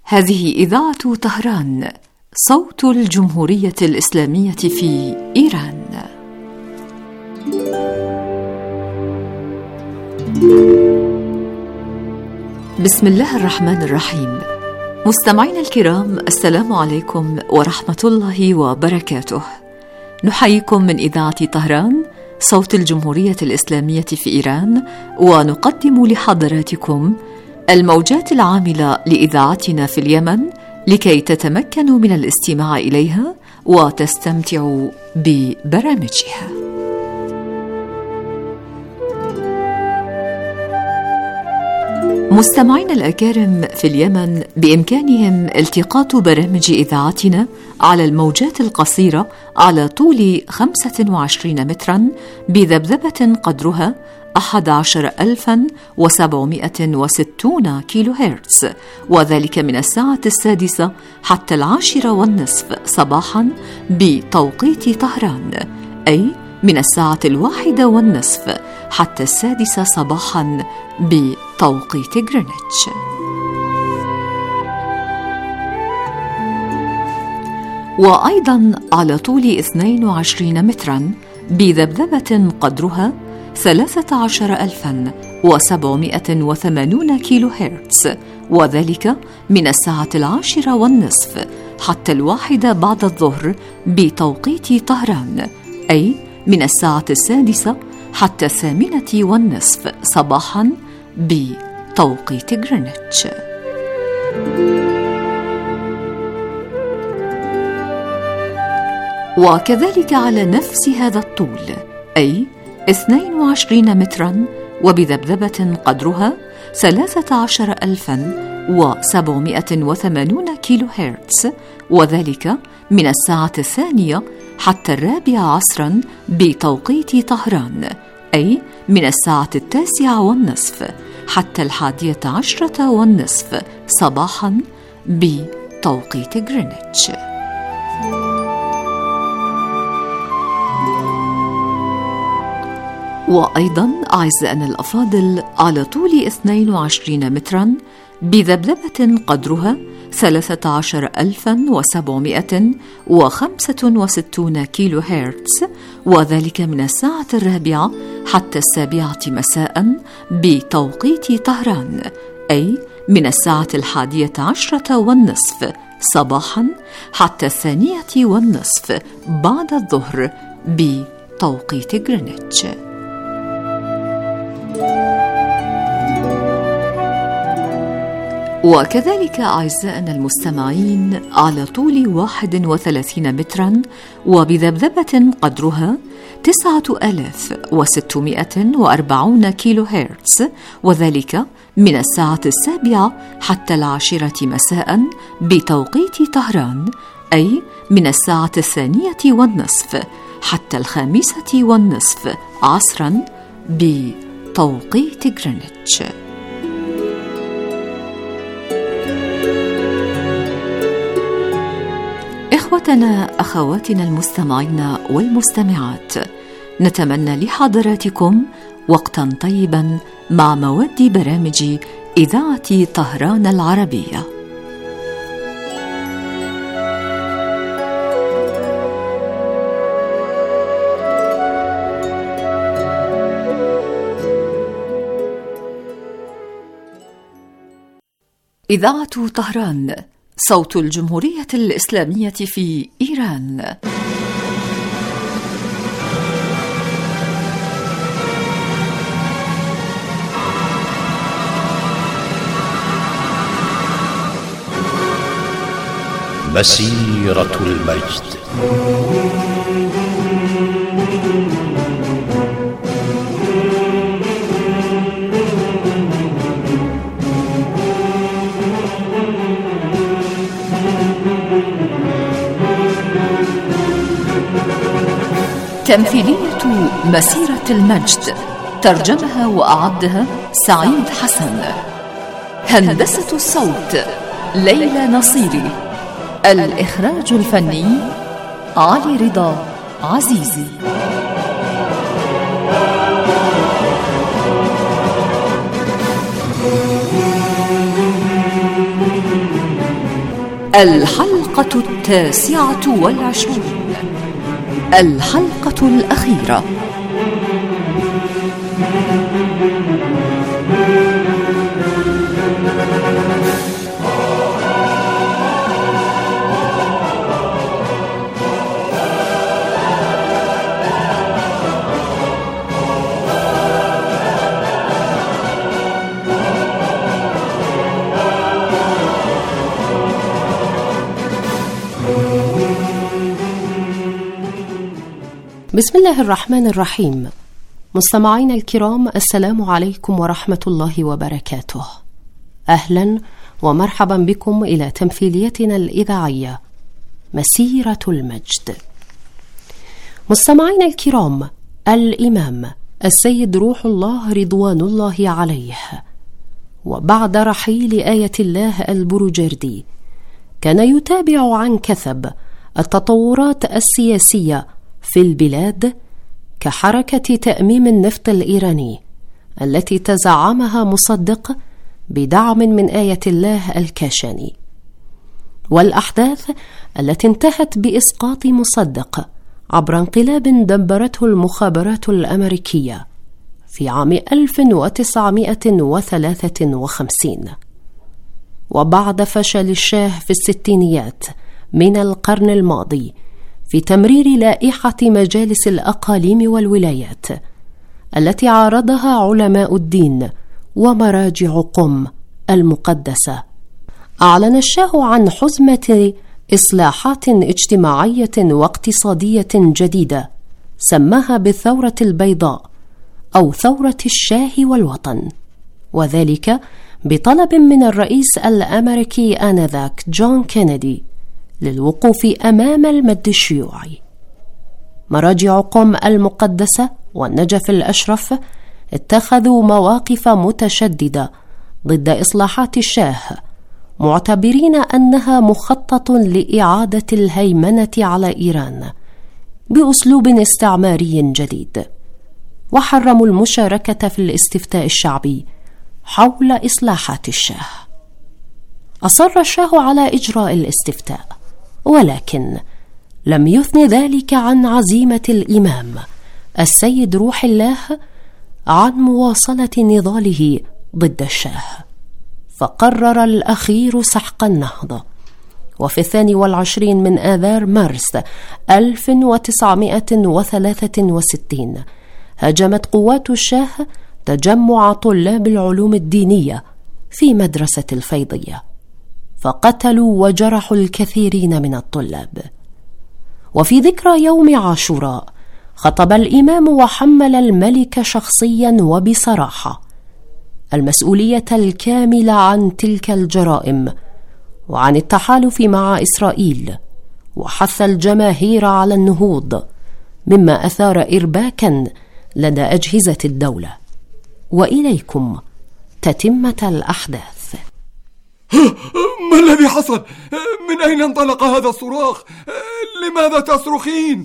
هذه إذاعة طهران، صوت الجمهورية الإسلامية في إيران. بسم الله الرحمن الرحيم. مستمعينا الكرام، السلام عليكم ورحمة الله وبركاته. نحييكم من إذاعة طهران، صوت الجمهورية الإسلامية في إيران، ونقدم لحضراتكم الموجات العاملة لإذاعتنا في اليمن لكي تتمكنوا من الاستماع إليها وتستمتعوا ببرامجها. مستمعينا الأكارم في اليمن، بإمكانهم التقاط برامج إذاعتنا على الموجات القصيرة على طول 25 مترا بذبذبة قدرها 11760 كيلو هرتز، وذلك من الساعة 6 حتى 10:30 صباحا بتوقيت طهران، أي من الساعة 1:30 حتى 6 صباحا بتوقيت غرينتش. وأيضا على طول 22 مترا بذبذبة قدرها 13780 كيلو هرتز، وذلك من الساعة 10:30 حتى 1 بعد الظهر بتوقيت طهران، أي من الساعة 6 حتى 8:30 صباحا بتوقيت غرينتش. وكذلك على نفس هذا الطول، أي 22 مترا وبذبذبة قدرها 13780 كيلو هرتز، وذلك من الساعة 2 حتى 4 عصرا بتوقيت طهران، أي من الساعة 9:30 حتى 11:30 صباحا بتوقيت غرينتش. وأيضا أعزائنا الأفاضل على طول 22 مترا بذبذبة قدرها 13765 كيلو هرتز، وذلك من الساعة 4 حتى 7 مساء بتوقيت طهران، أي من الساعة 11:30 صباحا حتى 2:30 بعد الظهر بتوقيت غرينتش. وكذلك أعزائنا المستمعين على طول 31 مترا وبذبذبة قدرها 9640 كيلو هرتز، وذلك من الساعة 7 حتى 10 مساء بتوقيت طهران، أي من الساعة 2:30 حتى 5:30 عصرا بتوقيت غرينتش. إخوتنا أخواتنا المستمعين والمستمعات، نتمنى لحضراتكم وقتا طيبا مع مواد برامج إذاعة طهران العربية. إذاعة طهران، صوت الجمهورية الإسلامية في إيران. مسيرة المجد. تمثيلية مسيرة المجد، ترجمها وأعدها سعيد حسن. هندسة الصوت ليلى نصيري. الإخراج الفني علي رضا عزيزي. الحلقة 29، الحلقة الأخيرة. بسم الله الرحمن الرحيم. مستمعينا الكرام، السلام عليكم ورحمة الله وبركاته. أهلا ومرحبا بكم إلى تمثيليتنا الإذاعية مسيرة المجد. مستمعينا الكرام، الإمام السيد روح الله رضوان الله عليه، وبعد رحيل آية الله البروجردي، كان يتابع عن كثب التطورات السياسية في البلاد كحركة تأميم النفط الإيراني التي تزعمها مصدق بدعم من آية الله الكاشاني، والأحداث التي انتهت بإسقاط مصدق عبر انقلاب دبرته المخابرات الأمريكية في عام 1953. وبعد فشل الشاه في الستينيات من القرن الماضي في تمرير لائحة مجالس الأقاليم والولايات التي عارضها علماء الدين ومراجع قم المقدسة، أعلن الشاه عن حزمة إصلاحات اجتماعية واقتصادية جديدة سماها بالثورة البيضاء أو ثورة الشاه والوطن، وذلك بطلب من الرئيس الأمريكي آنذاك جون كينيدي للوقوف أمام المد الشيوعي. مراجع قم المقدسة والنجف الأشرف اتخذوا مواقف متشددة ضد إصلاحات الشاه، معتبرين أنها مخطط لإعادة الهيمنة على إيران بأسلوب استعماري جديد، وحرموا المشاركة في الاستفتاء الشعبي حول إصلاحات الشاه. أصر الشاه على إجراء الاستفتاء، ولكن لم يثن ذلك عن عزيمة الإمام السيد روح الله عن مواصلة نضاله ضد الشاه، فقرر الأخير سحق النهضة. وفي 22 من آذار مارس 1963 هاجمت قوات الشاه تجمع طلاب العلوم الدينية في مدرسة الفيضية، فقتلوا وجرحوا الكثيرين من الطلاب. وفي ذكرى يوم عاشوراء خطب الإمام وحمل الملك شخصيا وبصراحة المسؤولية الكاملة عن تلك الجرائم وعن التحالف مع إسرائيل، وحث الجماهير على النهوض، مما أثار إرباكا لدى أجهزة الدولة. وإليكم تتمة الأحداث. ما الذي حصل؟ من أين انطلق هذا الصراخ؟ لماذا تصرخين؟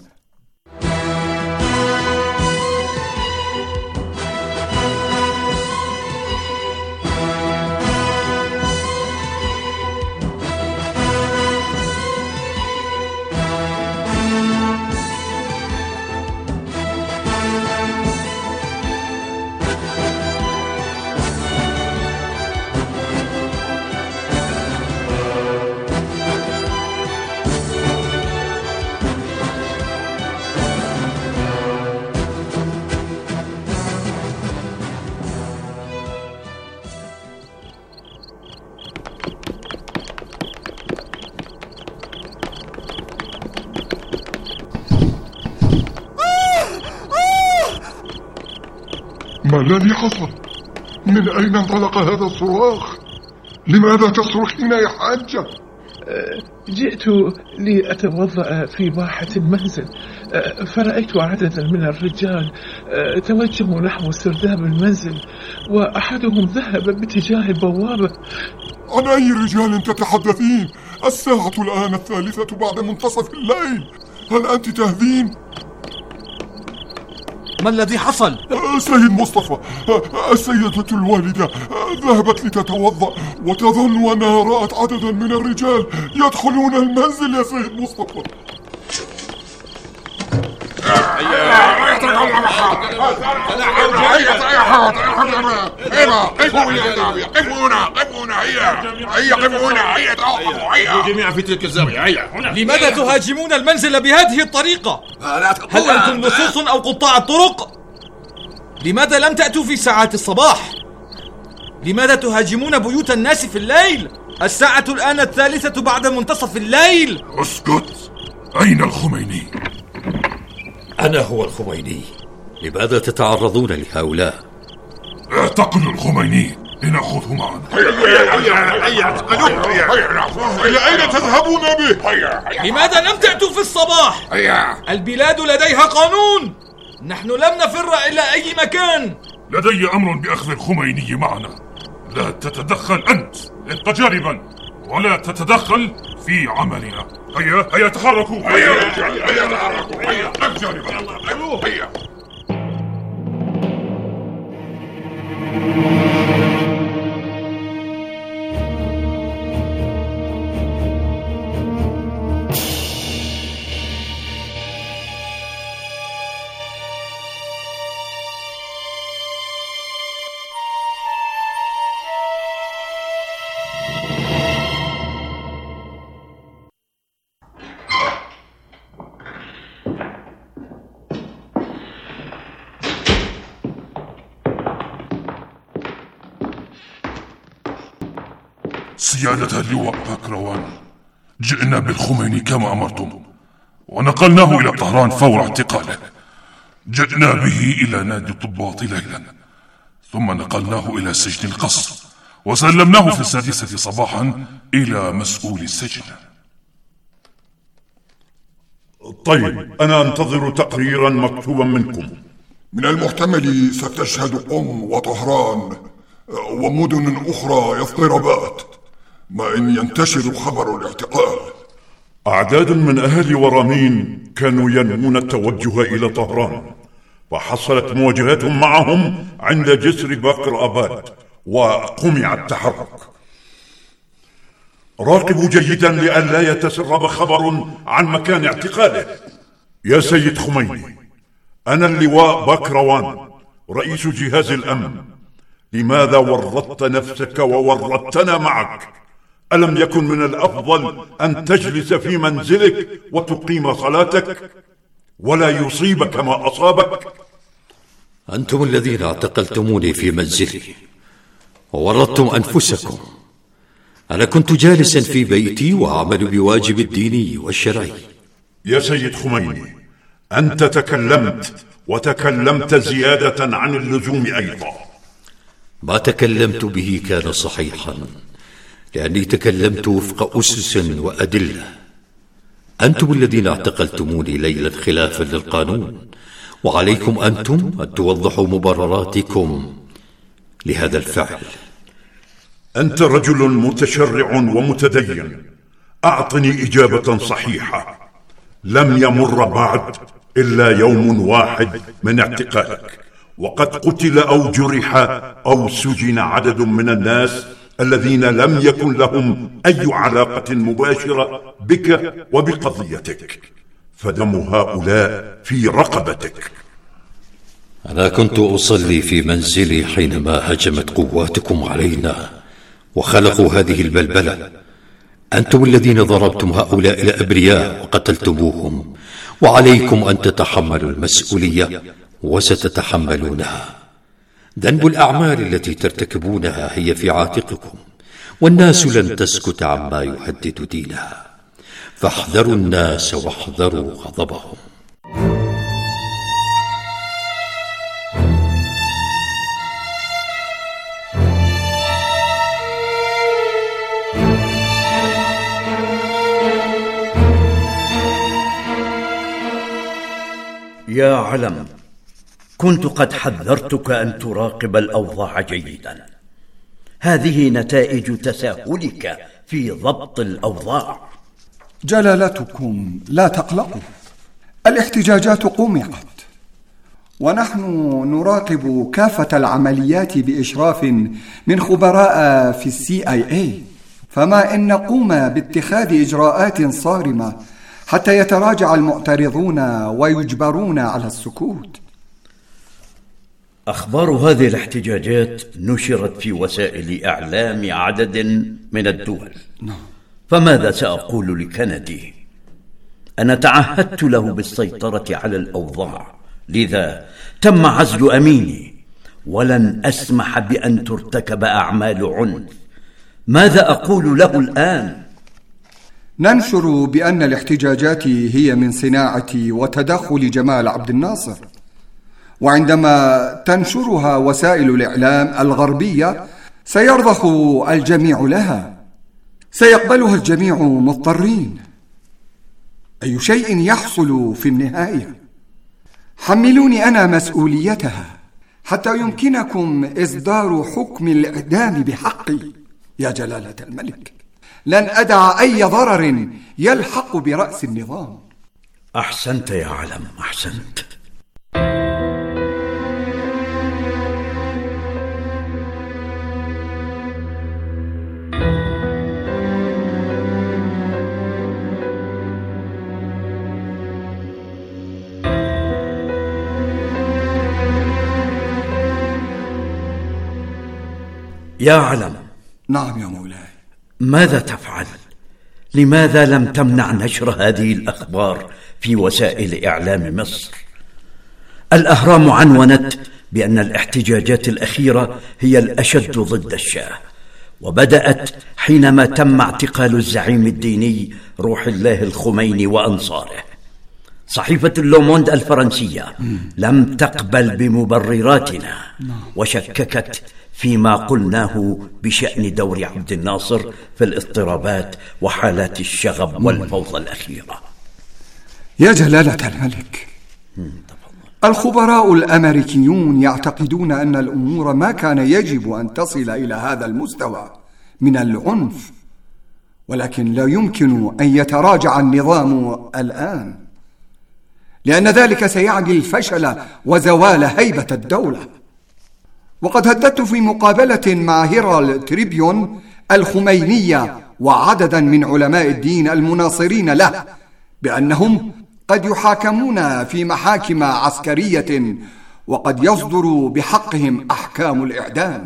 ما الذي حصل؟ من أين انطلق هذا الصراخ؟ لماذا تصرخين يا حاجة؟ جئت لأتوضأ في باحة المنزل، فرأيت عددا من الرجال توجهوا نحو سرداب المنزل، وأحدهم ذهب باتجاه البوابة. عن أي رجال تتحدثين؟ الساعة الآن 3 بعد منتصف الليل، هل أنت تهذين؟ ما الذي حصل؟ سيد مصطفى، السيدة الوالدة ذهبت لتتوضأ وتظن أنها رأت عددا من الرجال يدخلون المنزل يا سيد مصطفى. جميعا في تلك الزاوية. لماذا تهاجمون المنزل بهذه الطريقة؟ هل أنتم لصوص أو قطاع الطرق؟ لماذا لم تأتوا في ساعات الصباح؟ لماذا تهاجمون بيوت الناس في الليل؟ الساعة الآن 3 بعد منتصف الليل. اسكت. أين الخميني؟ أنا هو الخميني. لماذا تتعرضون لهؤلاء؟ اعتقلوا الخميني لنأخذه معنا. إلى أين تذهبون به؟ لماذا لم تأتوا في الصباح؟ البلاد لديها قانون. نحن لم نفر إلى أي مكان. لدي أمر بأخذ الخميني معنا. لا تتدخل أنت، ابق جانبا ولا تتدخل في عملنا. هيا تحركوا. هيا تحركوا. ابق جانبا. هيا. سيادة اللواء باكروان، جئنا بالخميني كما أمرتم ونقلناه إلى طهران فور اعتقاله. جئنا به إلى نادي الضباط ليلا، ثم نقلناه إلى سجن القصر وسلمناه في 6 صباحا إلى مسؤول السجن. طيب، أنا أنتظر تقريرا مكتوبا منكم. من المحتمل ستشهد قم وطهران ومدن أخرى يضطربات ما إن ينتشر خبر الاعتقال. أعداد من أهل ورامين كانوا ينمون التوجه إلى طهران، وحصلت مواجهاتهم معهم عند جسر باقر آباد وقمع التحرك. راقبوا جيدا لئلا يتسرب خبر عن مكان اعتقاله. يا سيد خميني، أنا اللواء باكروان رئيس جهاز الأمن. لماذا ورطت نفسك وورطتنا معك؟ ألم يكن من الأفضل أن تجلس في منزلك وتقيم صلاتك ولا يصيبك ما أصابك؟ أنتم الذين اعتقلتموني في منزلي وورطتم أنفسكم. أنا كنت جالسا في بيتي وأعمل بواجب الديني والشرعي. يا سيد خميني، أنت تكلمت زيادة عن اللزوم أيضا. ما تكلمت به كان صحيحا، لأني تكلمت وفق أسس وأدلة. أنتم الذين اعتقلتموني ليلا خلافا للقانون، وعليكم أنتم أن توضحوا مبرراتكم لهذا الفعل. أنت رجل متشرع ومتدين، أعطني إجابة صحيحة. لم يمر بعد إلا يوم واحد من اعتقالك، وقد قتل أو جرح أو سجن عدد من الناس الذين لم يكن لهم أي علاقة مباشرة بك وبقضيتك، فدم هؤلاء في رقبتك. أنا كنت أصلي في منزلي حينما هجمت قواتكم علينا وخلقوا هذه البلبلة. أنتم الذين ضربتم هؤلاء الأبرياء وقتلتموهم، وعليكم أن تتحملوا المسؤولية وستتحملونها. ذنب الأعمال التي ترتكبونها هي في عاتقكم، والناس لن تسكت عما يهدد دينها، فاحذروا الناس واحذروا غضبهم. يا علم، كنت قد حذرتك أن تراقب الأوضاع جيدا. هذه نتائج تساهلك في ضبط الأوضاع. جلالتكم لا تقلقوا، الاحتجاجات قمعت، ونحن نراقب كافة العمليات بإشراف من خبراء في CIA، فما إن نقوم باتخاذ إجراءات صارمة حتى يتراجع المعترضون ويجبرون على السكوت. أخبار هذه الاحتجاجات نشرت في وسائل إعلام عدد من الدول. فماذا سأقول لكندي؟ أنا تعهدت له بالسيطرة على الأوضاع، لذا تم عزل أميني، ولن أسمح بأن ترتكب أعمال عنف. ماذا أقول له الآن؟ ننشر بأن الاحتجاجات هي من صناعة وتدخل جمال عبد الناصر، وعندما تنشرها وسائل الإعلام الغربية سيرضخ الجميع لها، سيقبلها الجميع مضطرين. أي شيء يحصل في النهاية. حملوني أنا مسؤوليتها حتى يمكنكم إصدار حكم الإعدام بحقي يا جلالة الملك. لن أدع أي ضرر يلحق برأس النظام. أحسنت يا علم، أحسنت. يا علم. نعم يا مولاي. ماذا تفعل؟ لماذا لم تمنع نشر هذه الأخبار في وسائل إعلام مصر؟ الأهرام عنونت بأن الاحتجاجات الأخيرة هي الأشد ضد الشاه، وبدأت حينما تم اعتقال الزعيم الديني روح الله الخميني وأنصاره. صحيفة اللوموند الفرنسية لم تقبل بمبرراتنا وشككت فيما قلناه بشأن دور عبد الناصر في الاضطرابات وحالات الشغب والفوضى الأخيرة. يا جلالة الملك، الخبراء الأمريكيون يعتقدون أن الأمور ما كان يجب أن تصل إلى هذا المستوى من العنف، ولكن لا يمكن أن يتراجع النظام الآن، لأن ذلك سيعني الفشل وزوال هيبة الدولة. وقد هددت في مقابلة مع هيرالد تريبيون الخمينية وعددا من علماء الدين المناصرين له بأنهم قد يحاكمون في محاكم عسكرية وقد يصدر بحقهم أحكام الإعدام.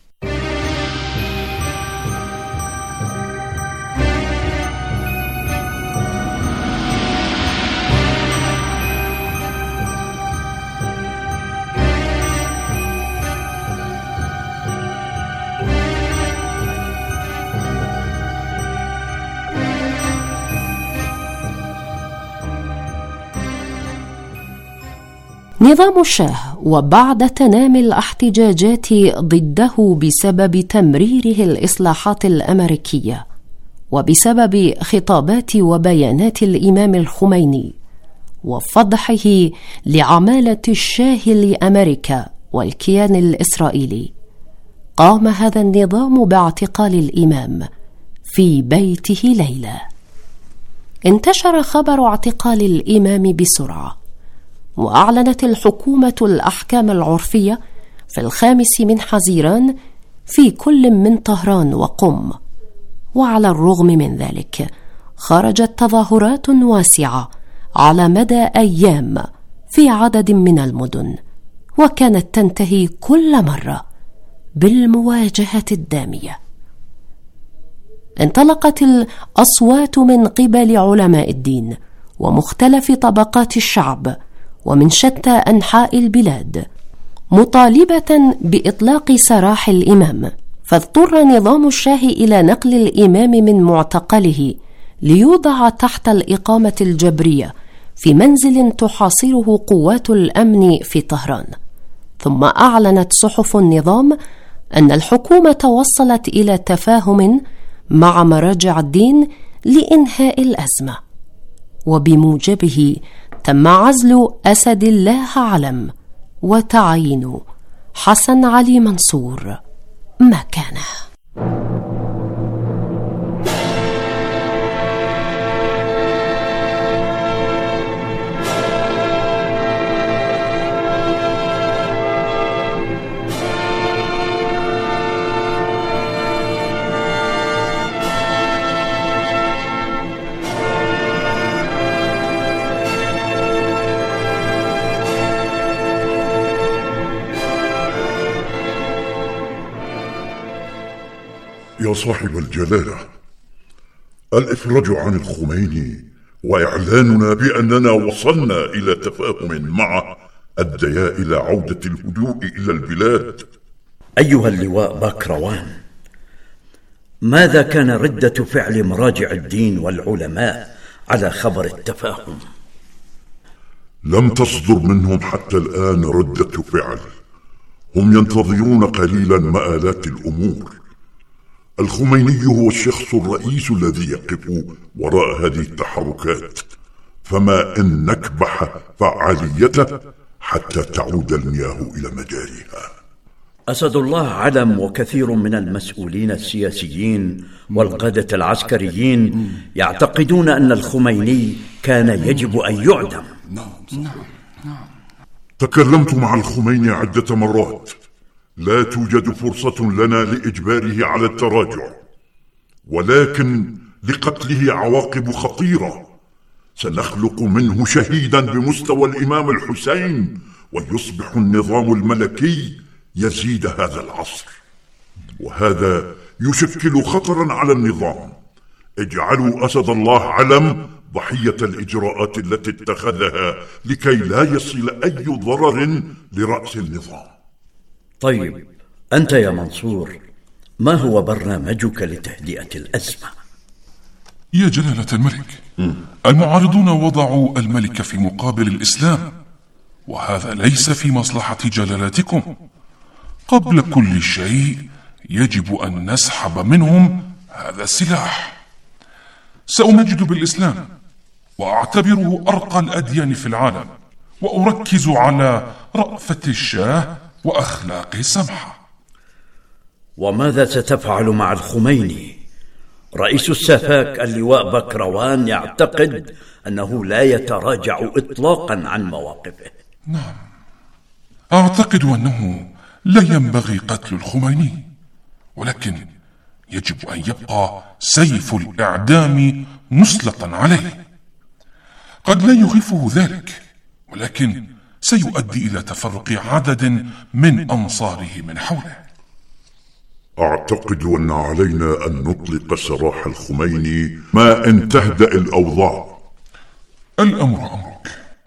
نظام الشاه وبعد تنامي الاحتجاجات ضده بسبب تمريره الإصلاحات الأمريكية وبسبب خطابات وبيانات الإمام الخميني وفضحه لعمالة الشاه لأمريكا والكيان الإسرائيلي، قام هذا النظام باعتقال الإمام في بيته ليلة. انتشر خبر اعتقال الإمام بسرعة، وأعلنت الحكومة الأحكام العرفية في 5 من حزيران في كل من طهران وقم. وعلى الرغم من ذلك خرجت تظاهرات واسعة على مدى أيام في عدد من المدن، وكانت تنتهي كل مرة بالمواجهة الدامية. انطلقت الأصوات من قبل علماء الدين ومختلف طبقات الشعب ومن شتى أنحاء البلاد مطالبة بإطلاق سراح الإمام، فاضطر نظام الشاه إلى نقل الإمام من معتقله ليوضع تحت الإقامة الجبرية في منزل تحاصره قوات الأمن في طهران. ثم أعلنت صحف النظام أن الحكومة وصلت إلى تفاهم مع مراجع الدين لإنهاء الأزمة، وبموجبه تم عزل أسد الله علم وتعيين حسن علي منصور مكانه. يا صاحب الجلالة، الإفراج عن الخميني وإعلاننا بأننا وصلنا إلى تفاهم معه أديا إلى عودة الهدوء إلى البلاد. أيها اللواء باكروان، ماذا كان ردة فعل مراجع الدين والعلماء على خبر التفاهم؟ لم تصدر منهم حتى الآن ردة فعل. هم ينتظرون قليلا مآلات الأمور. الخميني هو الشخص الرئيس الذي يقف وراء هذه التحركات، فما إن نكبح فعاليته حتى تعود المياه إلى مجاريها. أسد الله علم وكثير من المسؤولين السياسيين والقادة العسكريين يعتقدون أن الخميني كان يجب أن يعدم. تكلمت مع الخميني عدة مرات. لا توجد فرصة لنا لإجباره على التراجع، ولكن لقتله عواقب خطيرة. سنخلق منه شهيدا بمستوى الإمام الحسين، ويصبح النظام الملكي يزيد هذا العصر، وهذا يشكل خطرا على النظام. اجعلوا أسد الله علم ضحية الإجراءات التي اتخذها لكي لا يصل أي ضرر لرأس النظام. طيب، أنت يا منصور، ما هو برنامجك لتهدئة الأزمة؟ يا جلالة الملك، المعارضون وضعوا الملك في مقابل الإسلام، وهذا ليس في مصلحة جلالتكم. قبل كل شيء يجب أن نسحب منهم هذا السلاح. سأمجد بالإسلام وأعتبره أرقى الأديان في العالم، وأركز على رأفة الشاه وأخلاقه السمحة. وماذا ستفعل مع الخميني؟ رئيس السفاك اللواء باكروان يعتقد أنه لا يتراجع إطلاقا عن مواقفه. نعم، أعتقد أنه لا ينبغي قتل الخميني، ولكن يجب أن يبقى سيف الإعدام مسلطا عليه. قد لا يخيفه ذلك، ولكن سيؤدي إلى تفرق عدد من أنصاره من حوله. أعتقد أن علينا أن نطلق سراح الخميني ما إن تهدأ الأوضاع. الأمر أمرك.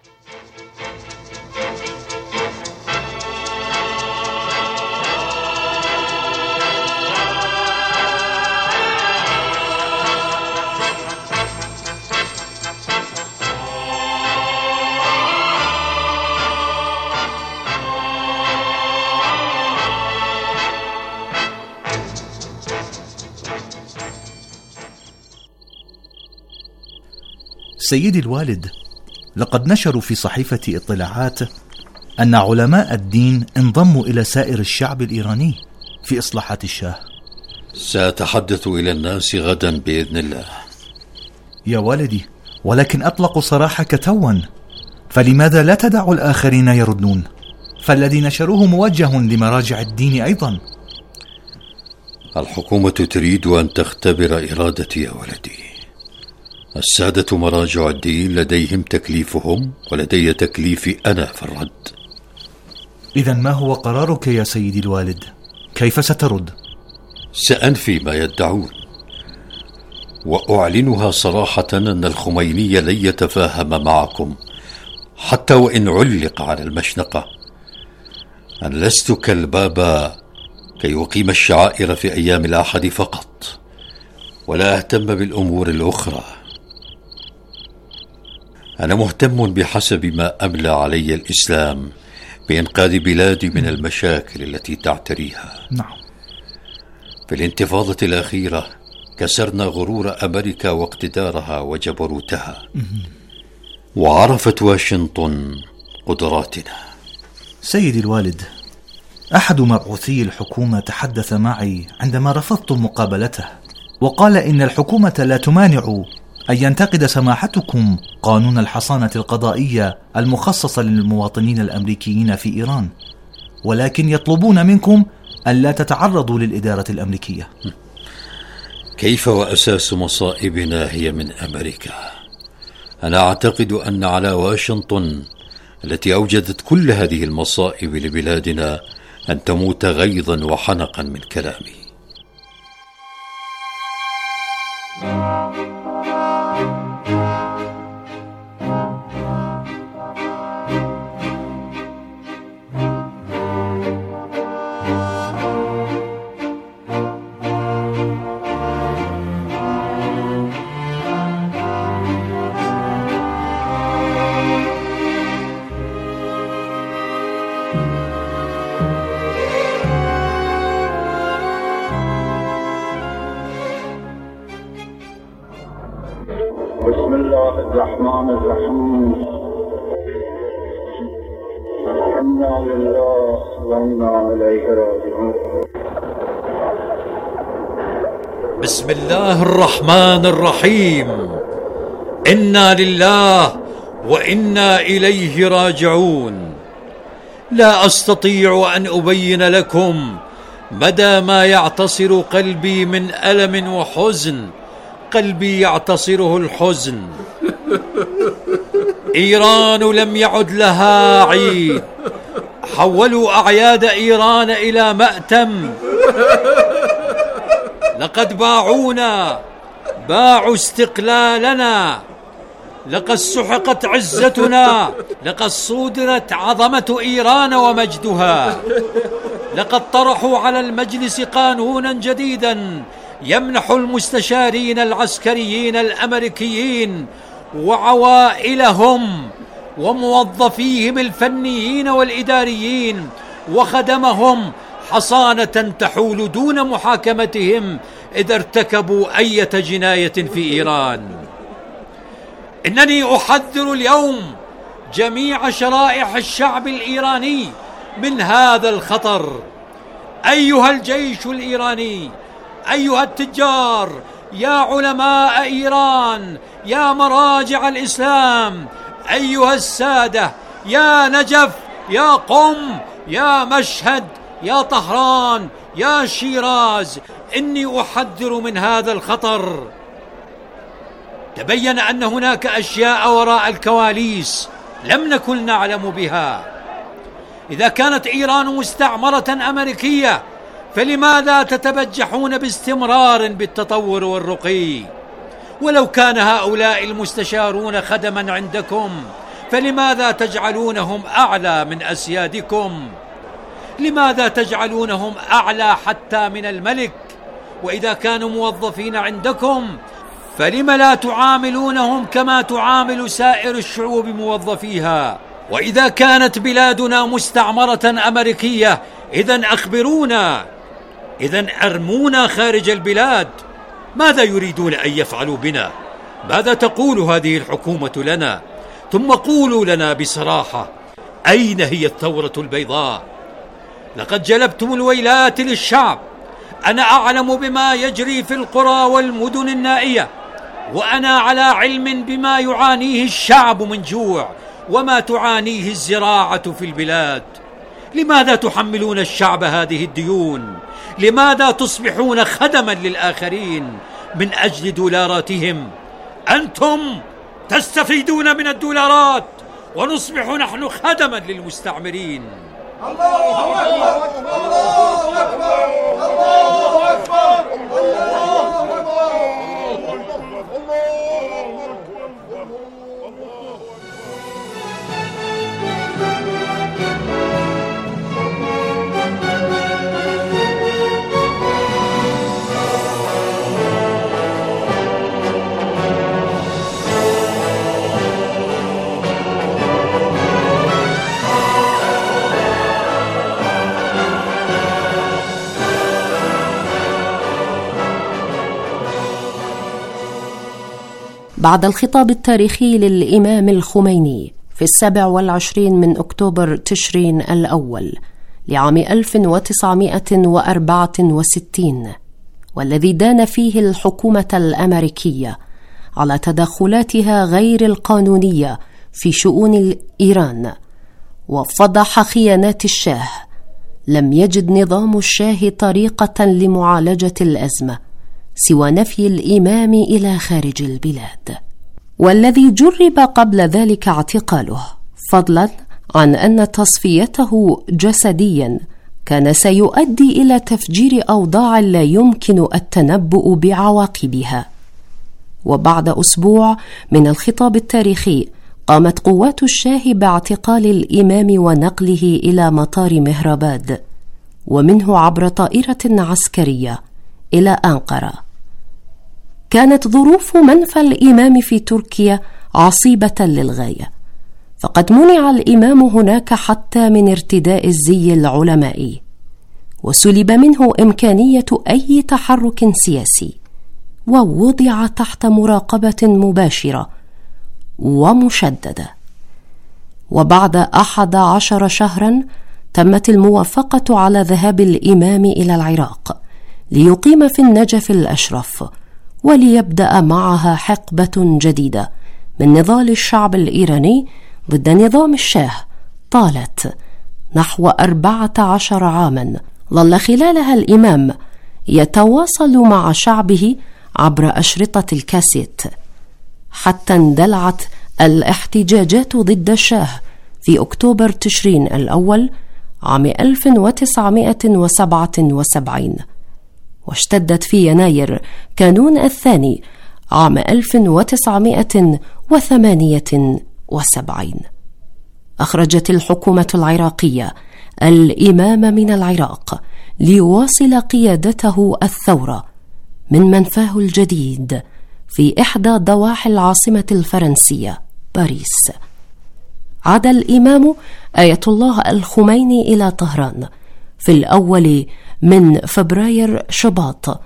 سيدي الوالد، لقد نشروا في صحيفة اطلاعات أن علماء الدين انضموا إلى سائر الشعب الإيراني في إصلاحات الشاه. سأتحدث إلى الناس غدا بإذن الله. يا والدي، ولكن أطلقوا سراحك توا، فلماذا لا تدع الآخرين يردون؟ فالذي نشروه موجه لمراجع الدين أيضا. الحكومة تريد أن تختبر إرادتي يا ولدي. السادة مراجع الدين لديهم تكليفهم، ولدي تكليفي أنا في الرد. إذن ما هو قرارك يا سيدي الوالد؟ كيف سترد؟ سأنفي ما يدعون، وأعلنها صراحة أن الخميني لن يتفاهم معكم حتى وإن علق على المشنقة. أن لست كالبابا كي أقيم الشعائر في أيام الأحد فقط، ولا أهتم بالأمور الأخرى. أنا مهتم بحسب ما أملى علي الإسلام بإنقاذ بلادي من المشاكل التي تعتريها. نعم. في الانتفاضة الأخيرة كسرنا غرور أمريكا واقتدارها وجبروتها، وعرفت واشنطن قدراتنا. سيدي الوالد، أحد مبعوثي الحكومة تحدث معي عندما رفضت مقابلته، وقال إن الحكومة لا تمانع أن ينتقد سماحتكم قانون الحصانة القضائية المخصص للمواطنين الأمريكيين في إيران، ولكن يطلبون منكم ألا تتعرضوا للإدارة الأمريكية. كيف وأساس مصائبنا هي من أمريكا؟ أنا أعتقد أن على واشنطن التي أوجدت كل هذه المصائب لبلادنا أن تموت غيظا وحنقا من كلامي. الرحمن الرحيم. إنا لله وإنا إليه راجعون. بسم الله الرحمن الرحيم. إنا لله وإنا إليه راجعون. لا أستطيع أن أبين لكم مدى ما يعتصر قلبي من ألم وحزن. قلبي يعتصره الحزن. إيران لم يعد لها عيد. حولوا أعياد إيران إلى مأتم. لقد باعونا، باعوا استقلالنا. لقد سحقت عزتنا. لقد صودرت عظمة إيران ومجدها. لقد طرحوا على المجلس قانونا جديدا يمنح المستشارين العسكريين الأمريكيين وعوائلهم وموظفيهم الفنيين والإداريين وخدمهم حصانة تحول دون محاكمتهم إذا ارتكبوا أي جناية في إيران. إنني أحذر اليوم جميع شرائح الشعب الإيراني من هذا الخطر. أيها الجيش الإيراني، أيها التجار، يا علماء إيران، يا مراجع الإسلام، أيها السادة، يا نجف، يا قم، يا مشهد، يا طهران، يا شيراز، إني أحذر من هذا الخطر. تبين أن هناك أشياء وراء الكواليس لم نكن نعلم بها. إذا كانت إيران مستعمرة أمريكية فلماذا تتبجحون باستمرار بالتطور والرقي؟ ولو كان هؤلاء المستشارون خدما عندكم فلماذا تجعلونهم أعلى من أسيادكم؟ لماذا تجعلونهم أعلى حتى من الملك؟ وإذا كانوا موظفين عندكم فلم لا تعاملونهم كما تعامل سائر الشعوب موظفيها؟ وإذا كانت بلادنا مستعمرة أمريكية إذن أخبرونا، إذن أرمونا خارج البلاد. ماذا يريدون أن يفعلوا بنا؟ ماذا تقول هذه الحكومة لنا؟ ثم قولوا لنا بصراحة، أين هي الثورة البيضاء؟ لقد جلبتم الويلات للشعب. أنا أعلم بما يجري في القرى والمدن النائية، وأنا على علم بما يعانيه الشعب من جوع وما تعانيه الزراعة في البلاد. لماذا تحملون الشعب هذه الديون؟ لماذا تصبحون خدما للآخرين من أجل دولاراتهم؟ أنتم تستفيدون من الدولارات ونصبح نحن خدما للمستعمرين. الله أكبر، الله أكبر، الله أكبر، الله أكبر. بعد الخطاب التاريخي للإمام الخميني في 27 من أكتوبر تشرين الأول لعام 1964، والذي دان فيه الحكومة الأمريكية على تدخلاتها غير القانونية في شؤون إيران وفضح خيانات الشاه، لم يجد نظام الشاه طريقة لمعالجة الأزمة سوى نفي الإمام إلى خارج البلاد، والذي جرب قبل ذلك اعتقاله، فضلا عن أن تصفيته جسديا كان سيؤدي إلى تفجير أوضاع لا يمكن التنبؤ بعواقبها. وبعد أسبوع من الخطاب التاريخي قامت قوات الشاه باعتقال الإمام ونقله إلى مطار مهرباد، ومنه عبر طائرة عسكرية إلى أنقرة. كانت ظروف منفى الإمام في تركيا عصيبة للغاية، فقد منع الإمام هناك حتى من ارتداء الزي العلمائي، وسلب منه إمكانية أي تحرك سياسي، ووضع تحت مراقبة مباشرة، ومشددة. وبعد 11 شهرا تمت الموافقة على ذهاب الإمام إلى العراق ليقيم في النجف الأشرف، وليبدأ معها حقبة جديدة من نضال الشعب الإيراني ضد نظام الشاه طالت نحو 14 عاما، ظل خلالها الإمام يتواصل مع شعبه عبر أشرطة الكاسيت، حتى اندلعت الاحتجاجات ضد الشاه في أكتوبر تشرين الأول عام 1977، واشتدت في يناير كانون الثاني عام 1978. أخرجت الحكومة العراقية الإمام من العراق ليواصل قيادته الثورة من منفاه الجديد في إحدى ضواحي العاصمة الفرنسية باريس. عاد الإمام آية الله الخميني إلى طهران في الأول من فبراير شباط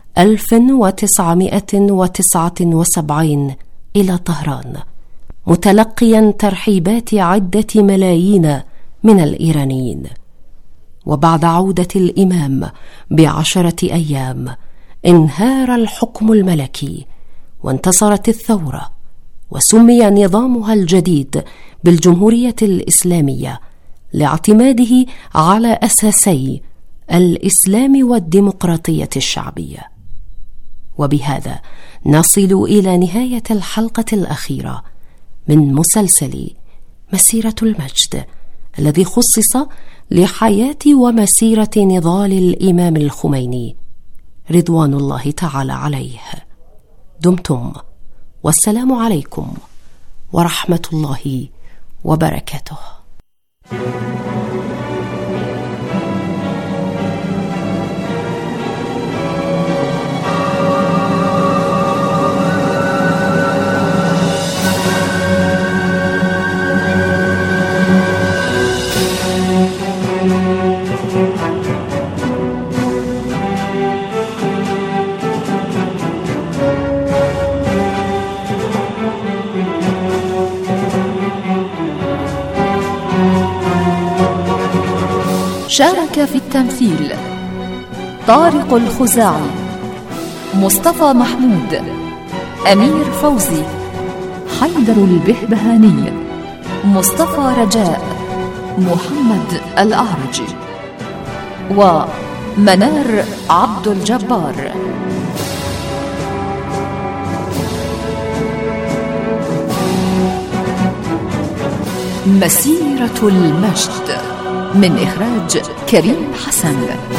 1979 إلى طهران، متلقيا ترحيبات عدة ملايين من الإيرانيين. وبعد عودة الإمام ب10 أيام انهار الحكم الملكي وانتصرت الثورة، وسمي نظامها الجديد بالجمهورية الإسلامية لاعتماده على أساسي الإسلام والديمقراطية الشعبية. وبهذا نصل إلى نهاية الحلقة الأخيرة من مسلسل مسيرة المجد، الذي خصص لحياة ومسيرة نضال الإمام الخميني رضوان الله تعالى عليه. دمتم، والسلام عليكم ورحمة الله وبركاته. شارك في التمثيل طارق الخزاعي، مصطفى محمود، أمير فوزي، حيدر البهبهاني، مصطفى رجاء، محمد الأعرجي، ومنار عبد الجبار. مسيرة المجد من إخراج كريم حسن.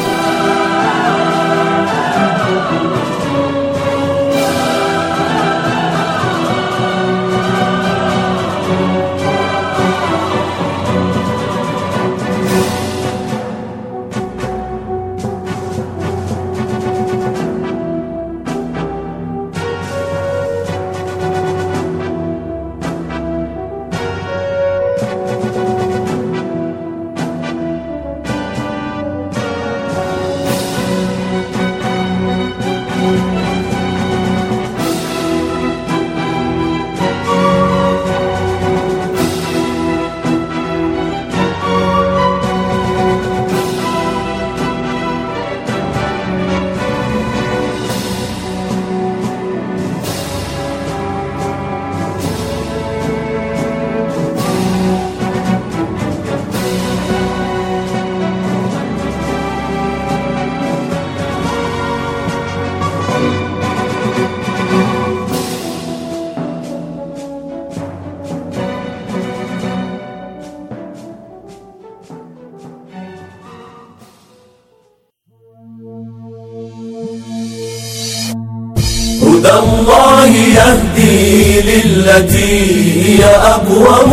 هدى الله يهدي للتي هي أقوم،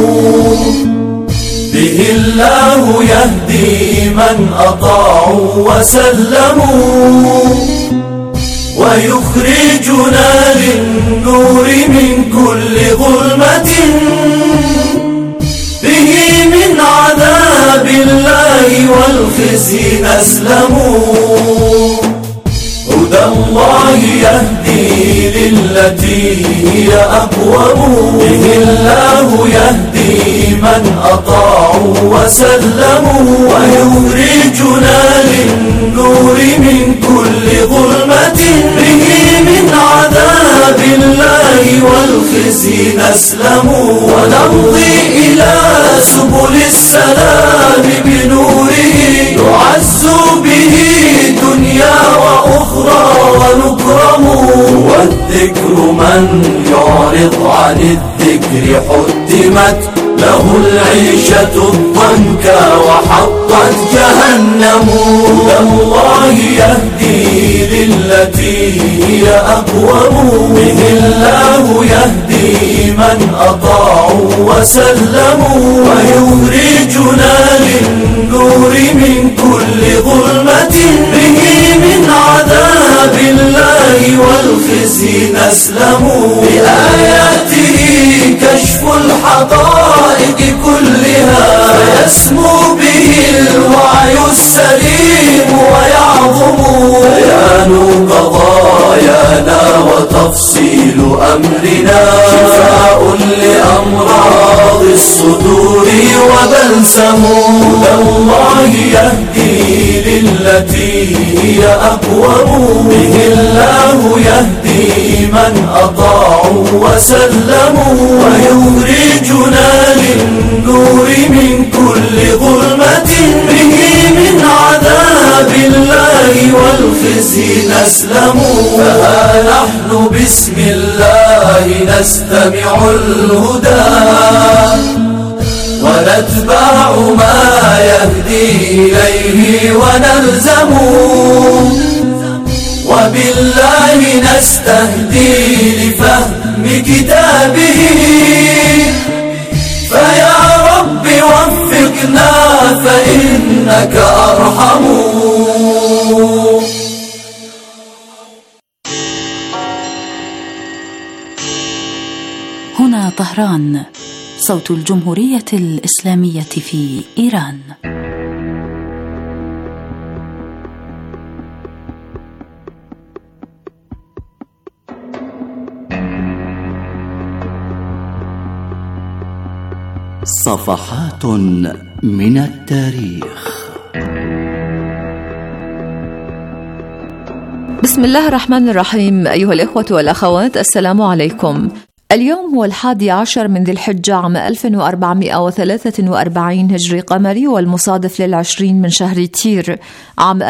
به الله يهدي من أطاعوا وسلموا، ويخرجنا للنور من كل ظلمة، به من عذاب الله والخزي نسلم. هدى الله يهدي للتي هي أقوم، به الله يهدي من أطاعوا وسلموا، ويخرجنا للنور من كل ظلمة، به من عذاب الله والخزي نسلم، ونمضي إلى سبل السلام بنوره، نعز به دنيا وأخرى ونكرم، والذكر من يعرض عن الذكر حتمت له العيشة الضنكا وحطت جهنم. الله يهدي للتي هي أقوم، به الله يهدي من أطاعوا وسلموا، ويخرجنا للنور من كل ظلمة، به من عذاب الله والخزي نسلم، بآياته كشف الحقائق كلها، فيسمو به الوعي السليم ويعظم، بيان قضايانا وتفصيل أمرنا، شفاء لأمراض الصدور وبلسم. الله يهدي للتي هي أقوم، به الله يهدي من أطاعوا وسلموا، ويخرجنا للنور من كل ظلمة، به من عذاب الله والخزي نسلم. فها نحن بسم الله نستمع الهدى، ونتبع ما يهدي إليه ونلزم، وبالله نستهدي لفهم كتابه، فيا رب وفقنا فإنك أرحم. هنا طهران، صوت الجمهورية الإسلامية في إيران. صفحات من التاريخ. بسم الله الرحمن الرحيم. أيها الإخوة والأخوات، السلام عليكم. اليوم هو 11 من ذي الحجة عام 1443 هجري قمري، والمصادف لل20 من شهر تير عام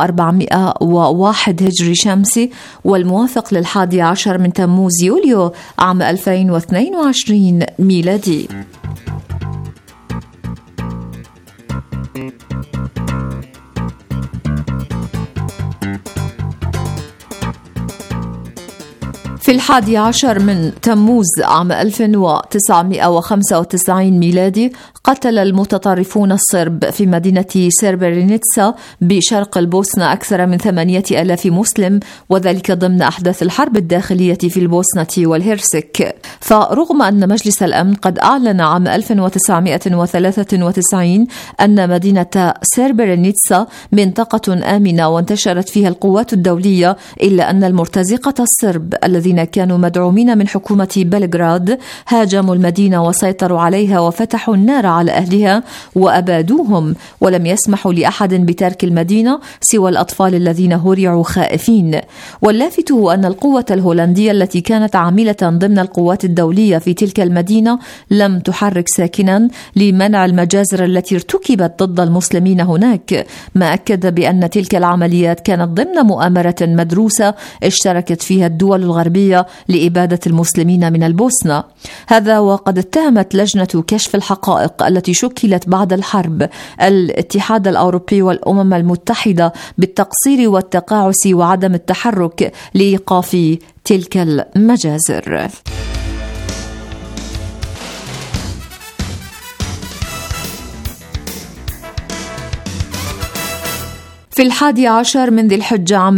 1401 هجري شمسي، والموافق لل11 من تموز يوليو عام 2022 ميلادي. في 11 من تموز عام 1995 ميلادي قتل المتطرفون الصرب في مدينة سربرينيتسا بشرق البوسنة أكثر من 8,000 مسلم، وذلك ضمن أحداث الحرب الداخلية في البوسنة والهرسك. فرغم أن مجلس الأمن قد أعلن عام 1993 أن مدينة سربرينيتسا منطقة آمنة وانتشرت فيها القوات الدولية، إلا أن المرتزقة الصرب الذين كانوا مدعومين من حكومة بلغراد هاجموا المدينة وسيطروا عليها وفتحوا النار على أهلها وأبادوهم، ولم يسمحوا لأحد بترك المدينة سوى الأطفال الذين هرعوا خائفين. واللافت هو أن القوة الهولندية التي كانت عاملة ضمن القوات الدولية في تلك المدينة لم تحرك ساكنا لمنع المجازر التي ارتكبت ضد المسلمين هناك، ما أكد بأن تلك العمليات كانت ضمن مؤامرة مدروسة اشتركت فيها الدول الغربية لإبادة المسلمين من البوسنة. هذا وقد اتهمت لجنة كشف الحقائق التي شكلت بعد الحرب الاتحاد الأوروبي والأمم المتحدة بالتقصير والتقاعس وعدم التحرك لإيقاف تلك المجازر. في 11 من ذي الحجة عام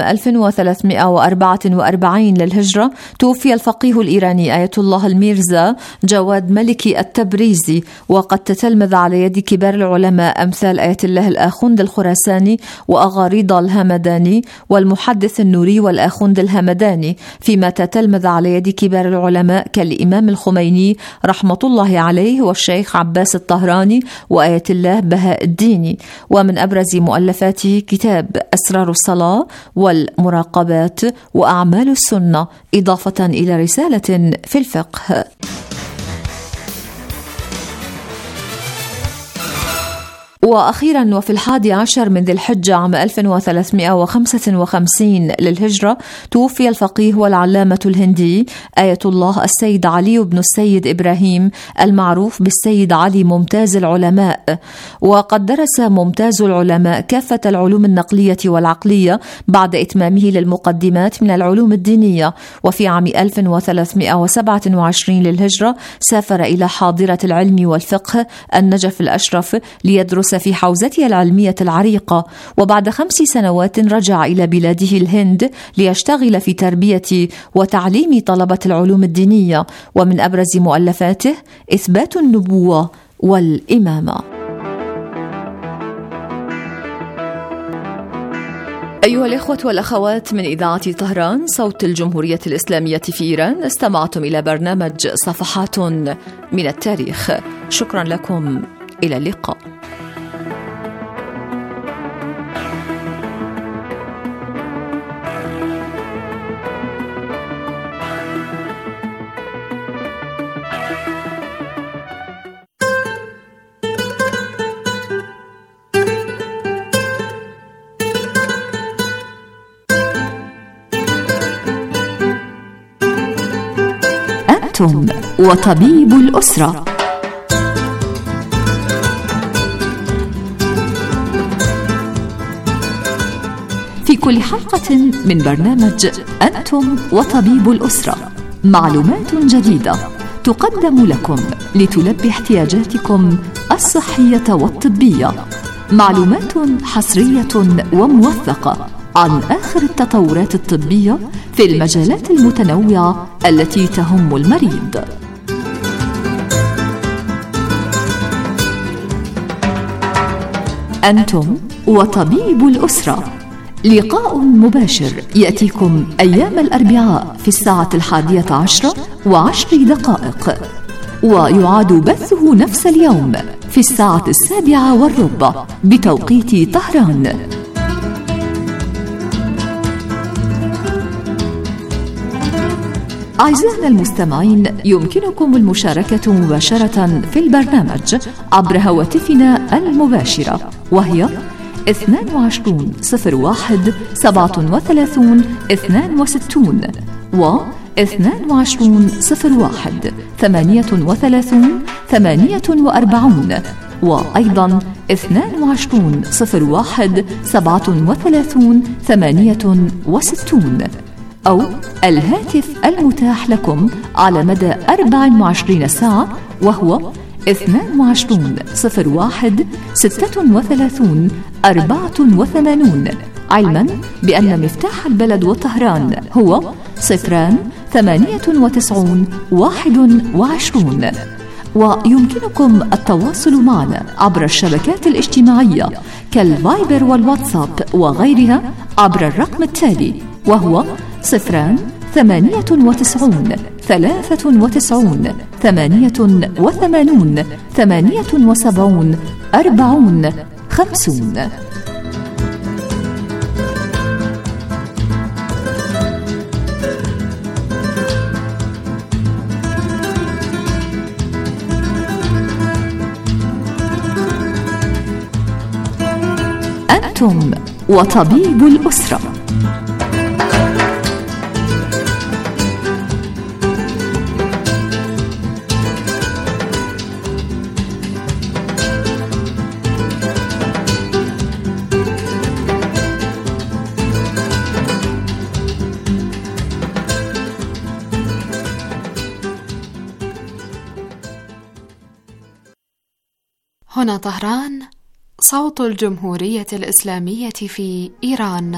1344 للهجرة توفي الفقيه الإيراني آية الله الميرزا جواد ملكي التبريزي، وقد تتلمذ على يد كبار العلماء أمثال آية الله الآخوند الخراساني وأغاريض الهمداني والمحدث النوري والآخوند الهمداني، فيما تتلمذ على يد كبار العلماء كالإمام الخميني رحمة الله عليه والشيخ عباس الطهراني وآية الله بهاء الديني. ومن أبرز مؤلفاته كتاب أسرار الصلاة والمراقبات وأعمال السنة، إضافة إلى رسالة في الفقه. وأخيرا وفي 11 من ذي الحجة عام 1355 للهجرة توفي الفقيه والعلامة الهندي آية الله السيد علي بن السيد إبراهيم المعروف بالسيد علي ممتاز العلماء. وقد درس ممتاز العلماء كافة العلوم النقلية والعقلية بعد إتمامه للمقدمات من العلوم الدينية. وفي عام 1327 للهجرة سافر إلى حاضرة العلم والفقه النجف الأشرف ليدرس في حوزته العلمية العريقة، وبعد 5 سنوات رجع إلى بلاده الهند ليشتغل في تربية وتعليم طلبة العلوم الدينية. ومن أبرز مؤلفاته إثبات النبوة والإمامة. أيها الإخوة والأخوات من إذاعة طهران صوت الجمهورية الإسلامية في إيران، استمعتم إلى برنامج صفحات من التاريخ. شكرا لكم، إلى اللقاء. أنتم وطبيب الأسرة. في كل حلقة من برنامج أنتم وطبيب الأسرة معلومات جديدة تقدم لكم لتلبي احتياجاتكم الصحية والطبية، معلومات حصرية وموثقة عن آخر التطورات الطبية في المجالات المتنوعة التي تهم المريض. أنتم وطبيب الأسرة، لقاء مباشر يأتيكم أيام الأربعاء في 11:10 ويعاد بثه نفس اليوم في 7:15 بتوقيت طهران. أعزائنا المستمعين، يمكنكم المشاركة مباشرة في البرنامج عبر هواتفنا المباشرة، وهي 22 01 37 62 و 22 01 38 48 وأيضا 22 01 37 68 أو الهاتف المتاح لكم على مدى 24 ساعة، وهو 22 01 36 84، علما بأن مفتاح البلد وطهران هو 098 21. ويمكنكم التواصل معنا عبر الشبكات الاجتماعية كالفايبر والواتساب وغيرها عبر الرقم التالي، وهو 098 93 88 78 40 50. أنتم وطبيب الأسرة. هنا طهران صوت الجمهورية الإسلامية في إيران.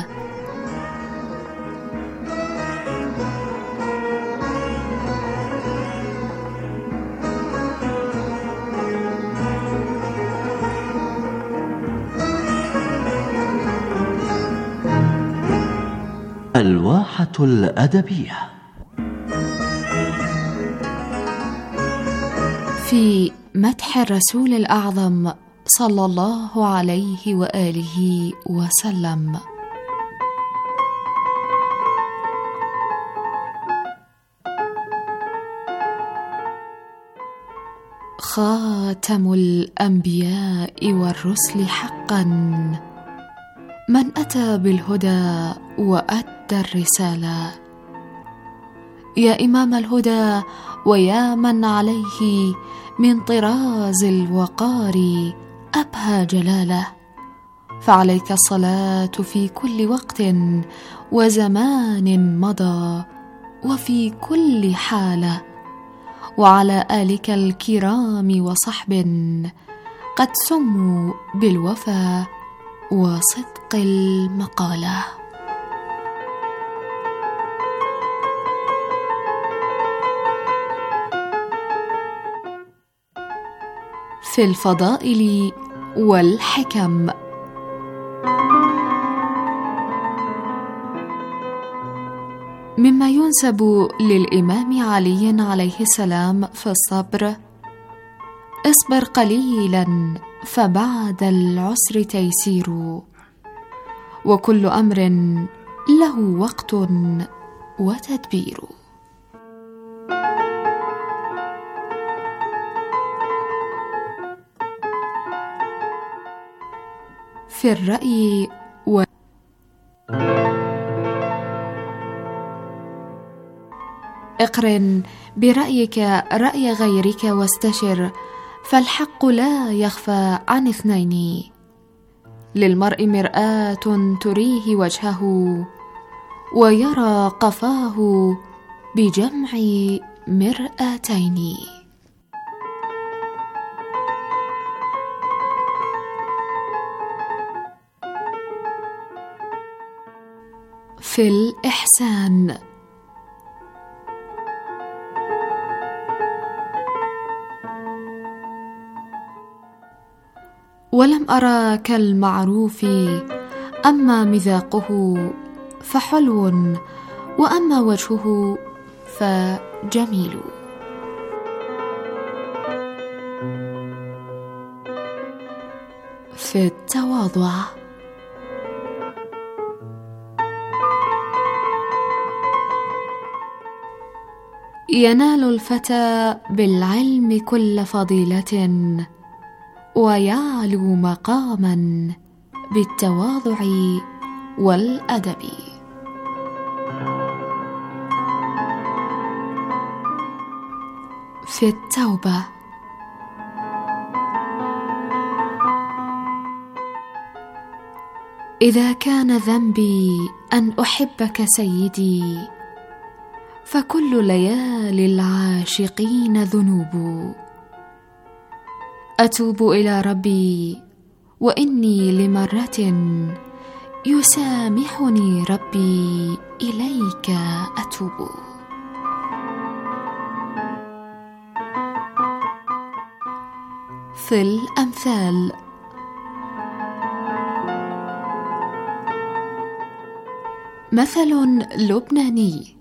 الواحة الأدبية. في مدح الرسول الأعظم صلى الله عليه وآله وسلم. خاتم الأنبياء والرسل حقا، من أتى بالهدى وأدى الرسالة. يا إمام الهدى ويا من عليه من طراز الوقار أبهى جلاله، فعليك الصلاة في كل وقت وزمان مضى وفي كل حالة، وعلى آلك الكرام وصحب قد سموا بالوفا وصدق المقالة. في الفضائل والحكم. مما ينسب للإمام علي عليه السلام في الصبر: اصبر قليلا فبعد العسر تيسير، وكل أمر له وقت وتدبير. في الرأي اقرن برأيك رأي غيرك واستشر، فالحق لا يخفى عن اثنين. للمرء مرآة تريه وجهه، ويرى قفاه بجمع مرآتين. في الإحسان. ولم أرى كالمعروف، أما مذاقه فحلو، وأما وجهه فجميل. في التواضع. ينال الفتى بالعلم كل فضيلة، ويعلو مقاما بالتواضع والأدب. في التوبة. إذا كان ذنبي أن أحبك سيدي، فكل ليالي العاشقين ذنوب. أتوب إلى ربي وإني لمرة يسامحني ربي إليك أتوب. في الأمثال. مثل لبناني: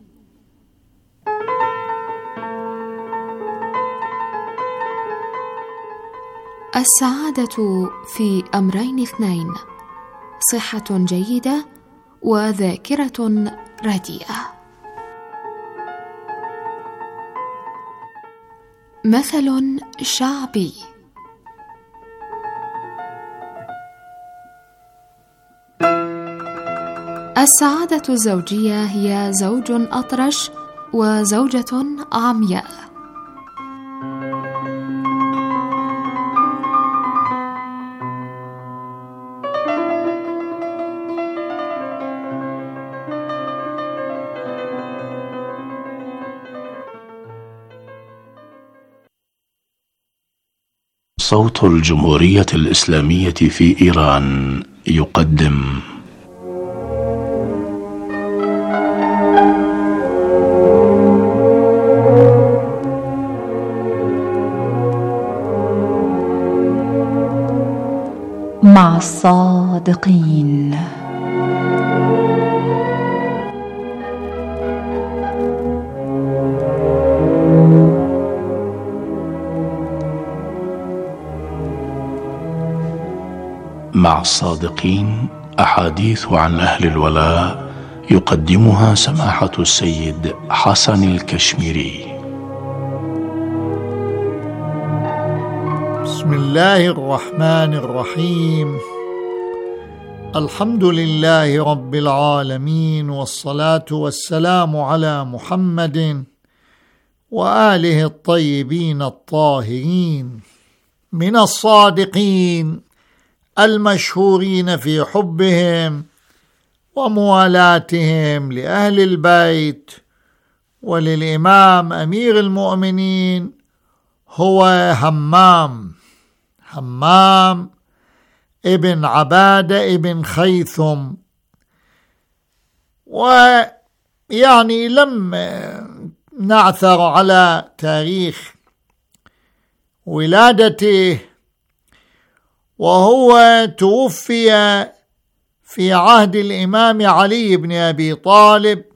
السعادة في أمرين اثنين: صحة جيدة وذاكرة رديئة. مثل شعبي: السعادة الزوجية هي زوج أطرش وزوجة عمياء. صوت الجمهورية الإسلامية في إيران يقدم مع الصادقين. مع الصادقين، أحاديث عن أهل الولاء يقدمها سماحة السيد حسن الكشميري. بسم الله الرحمن الرحيم. الحمد لله رب العالمين، والصلاة والسلام على محمد وآله الطيبين الطاهرين. من الصادقين المشهورين في حبهم وموالاتهم لأهل البيت وللإمام أمير المؤمنين هو همام ابن عبادة ابن خيثم. ويعني لم نعثر على تاريخ ولادته، وهو توفي في عهد الإمام علي بن أبي طالب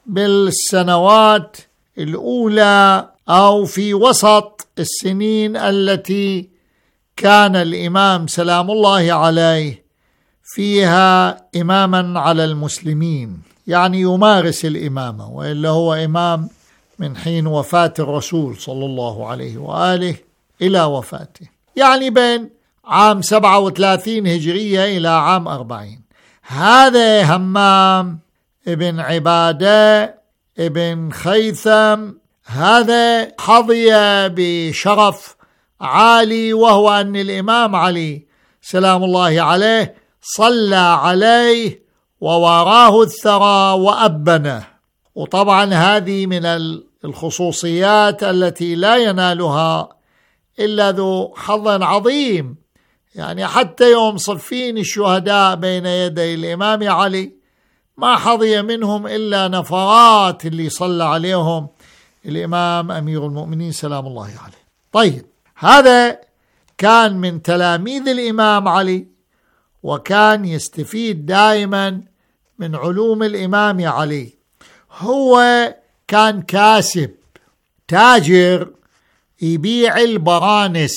بالسنوات الأولى أو في وسط السنين التي كان الإمام سلام الله عليه فيها إماما على المسلمين، يعني يمارس الإمامة، وإلا هو إمام من حين وفاة الرسول صلى الله عليه وآله إلى وفاته، يعني بين عام 37 هجرية إلى عام 40. هذا همام ابن عبادة ابن خيثم، هذا حظي بشرف عالي، وهو أن الإمام علي سلام الله عليه صلى عليه ووراه الثرى وأبنه. وطبعا هذه من الخصوصيات التي لا ينالها إلا ذو حظ عظيم، يعني حتى يوم صفين الشهداء بين يدي الإمام علي ما حظي منهم إلا نفرات اللي صلى عليهم الإمام أمير المؤمنين سلام الله عليه. طيب، هذا كان من تلاميذ الإمام علي، وكان يستفيد دائما من علوم الإمام علي. هو كان كاسب، تاجر، يبيع البرانس،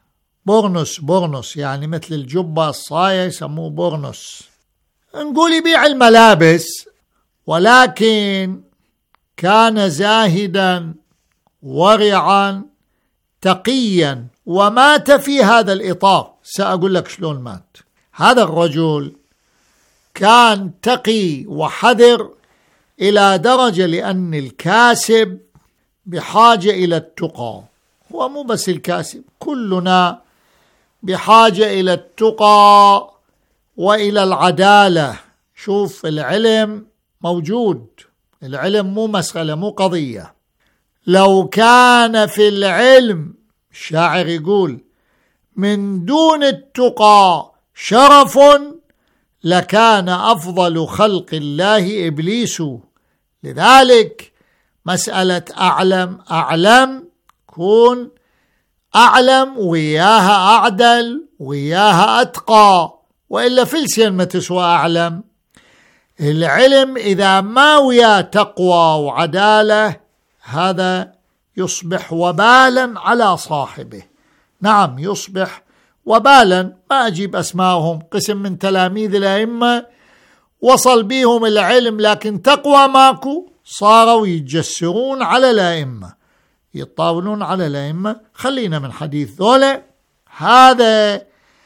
برنس يعني مثل الجبة الصاية يسموه برنس، نقول يبيع الملابس. ولكن كان زاهدا ورعا تقيا، ومات في هذا الإطار. سأقول لك شلون مات. هذا الرجل كان تقي وحذر إلى درجة لأن الكاسب بحاجة إلى التقى، هو مو بس الكاسب، كلنا بحاجة إلى التقى وإلى العدالة. شوف، العلم موجود، العلم مو مسألة، مو قضية. لو كان في العلم، الشاعر يقول، من دون التقى شرف، لكان أفضل خلق الله إبليس. لذلك مسألة أعلم كون أعلم وياها أعدل وياها أتقى، وإلا فلسين ما تسوى أعلم. العلم إذا ما ويا تقوى وعدالة هذا يصبح وبالا على صاحبه. نعم، يصبح وبالا. ما أجيب أسمائهم، قسم من تلاميذ الأئمة وصل بيهم العلم لكن تقوى ماكو، صاروا يتجسرون على الأئمة، يطاولون على الأئمة. خلينا من حديث ذولا. هذا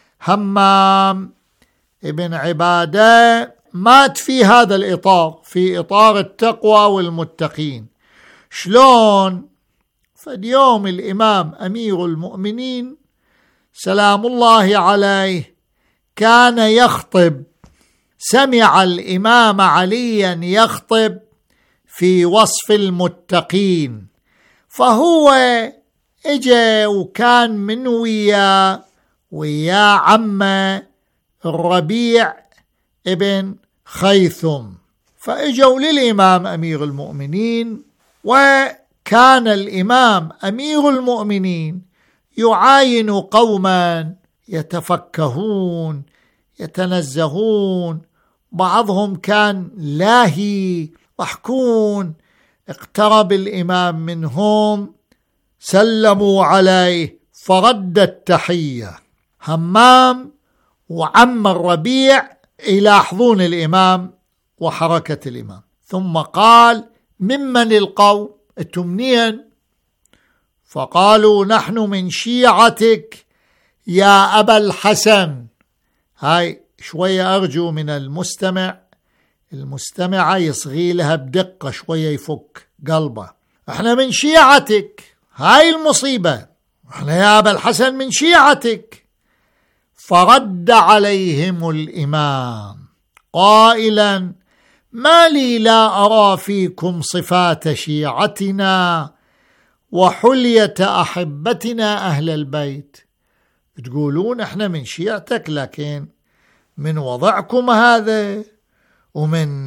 همام ابن عبادة مات في هذا الإطار، في إطار التقوى والمتقين. شلون؟ فاليوم الإمام أمير المؤمنين سلام الله عليه كان يخطب، سمع الإمام عليا يخطب في وصف المتقين، فهو اجا وكان من ويا عمه الربيع ابن خيثم، فاجوا للإمام أمير المؤمنين، وكان الإمام أمير المؤمنين يعاين قوما يتفكهون يتنزهون، بعضهم كان لاهي ضحكون. اقترب الإمام منهم، سلموا عليه فرد التحية. همام وعم الربيع يلاحظون الإمام وحركة الإمام، ثم قال: ممن القوم؟ انتم منين؟ فقالوا: نحن من شيعتك يا أبا الحسن. هاي شوية أرجو من المستمع يصغي لها بدقة شوية يفك قلبه. احنا من شيعتك، هاي المصيبة، احنا يا أبا الحسن من شيعتك. فرد عليهم الإمام قائلا: ما لي لا أرى فيكم صفات شيعتنا وحلية أحبتنا أهل البيت. تقولون احنا من شيعتك، لكن من وضعكم هذا ومن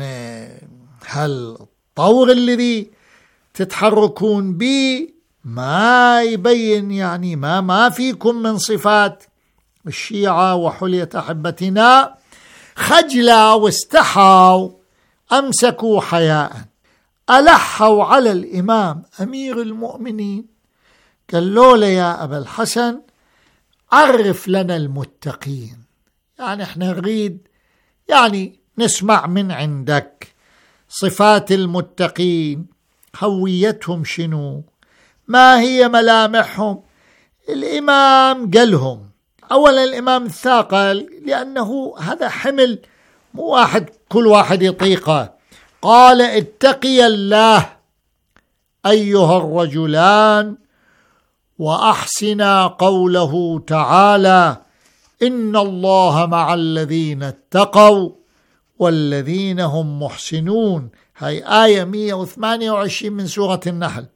هالطور الذي تتحركون به ما يبين يعني ما فيكم من صفات الشيعة وحلية أحبتنا. خجلا واستحوا أمسكوا حياء، ألحوا على الإمام أمير المؤمنين، قالوا له: يا أبا الحسن عرف لنا المتقين، يعني احنا نريد يعني نسمع من عندك صفات المتقين، هويتهم شنو، ما هي ملامحهم. الإمام قالهم. أولا الإمام الثاقل، لأنه هذا حمل مو كل واحد يطيقه. قال: اتقي الله أيها الرجلان وأحسنا قوله تعالى: إن الله مع الذين اتقوا والذين هم محسنون. هاي آية 128 من سورة النحل.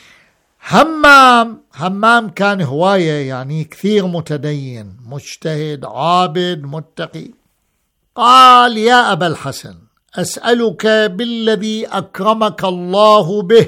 همام كان هواية، يعني كثير متدين مجتهد عابد متقي. قال: يا أبا الحسن أسألك بالذي أكرمك الله به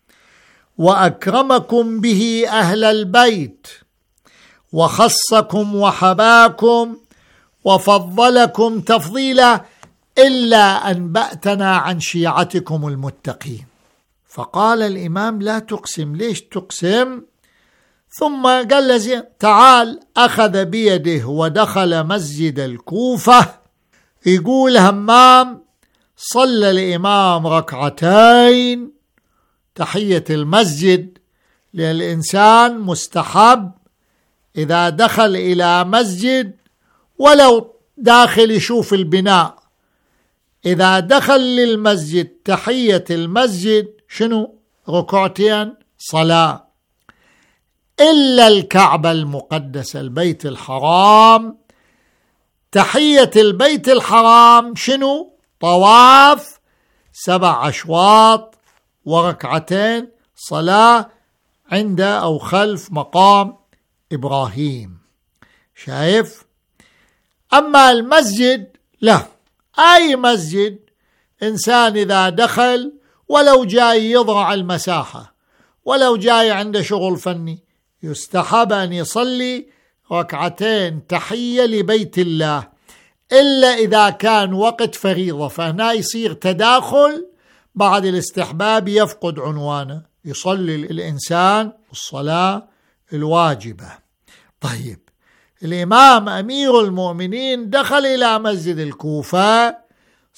وأكرمكم به أهل البيت وخصكم وحباكم وفضلكم تفضيلا، إلا أنبأتنا عن شيعتكم المتقين. فقال الإمام: لا تقسم. ليش تقسم؟ ثم قال له: تعال. أخذ بيده ودخل مسجد الكوفة. يقول همام: صلى الإمام ركعتين تحية المسجد. للإنسان مستحب إذا دخل إلى مسجد ولو داخل يشوف البناء، إذا دخل للمسجد تحية المسجد شنو؟ ركعتين صلاة. إلا الكعبة المقدسة البيت الحرام، تحية البيت الحرام شنو؟ طواف 7 أشواط وركعتين صلاة عند أو خلف مقام إبراهيم. شايف؟ أما المسجد لا، أي مسجد إنسان إذا دخل ولو جاي يضرع المساحة ولو جاي عنده شغل فني يستحب أن يصلي ركعتين تحية لبيت الله، إلا إذا كان وقت فريضة، فهنا يصير تداخل بعد الاستحباب يفقد عنوانه، يصلي الإنسان الصلاة الواجبة. طيب، الإمام أمير المؤمنين دخل إلى مسجد الكوفة